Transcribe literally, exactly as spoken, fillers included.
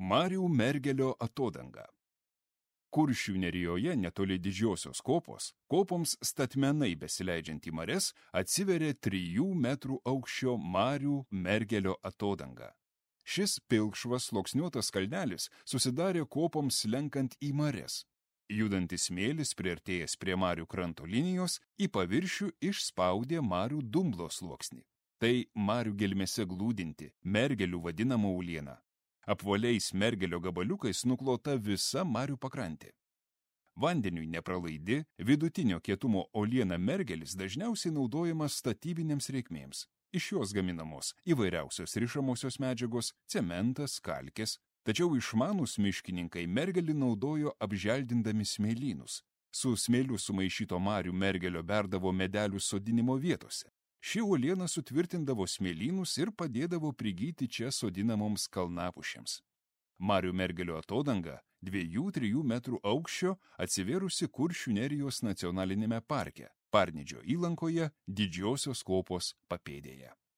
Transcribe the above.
Marių Mergelio atodanga. Kuršių nerijoje netoli Didžiosios kopos, kopoms statmenai besileidžiant į marias, atsiveria trijų metrų aukščio Marių Mergelio atodanga. Šis pilkšvas sluoksniuotas kalnelis susidarė kopoms slenkant į marias. Judantis smėlis priartėjęs prie marių kranto linijos į paviršių išspaudė marių dumblo sluoksnį. Tai marių gelmėse glūdinti, mergelių vadinama uoliena. Apvaliais mergelio gabaliukais nuklota visa marių pakrantė. Vandeniui nepralaidi, vidutinio kietumo uoliena mergelis dažniausiai naudojamas statybinėms reikmėms. Iš jos gaminamos įvairiausios rišamosios medžiagos, cementas, kalkės, tačiau išmanūs miškininkai mergelį naudojo apželdindami smėlynus. Su smėliu sumaišyto marių mergelio berdavo medelių sodinimo vietose. Ši uoliena sutvirtindavo smėlynus ir padėdavo prigyti čia sodinamoms kalnapušėms. Marių Mergelio atodanga dviejų trijų metrų aukščio atsivėrusi Kuršių nerijos nacionalinėme parke, Parnidžio įlankoje, Didžiosios kopos papėdėje.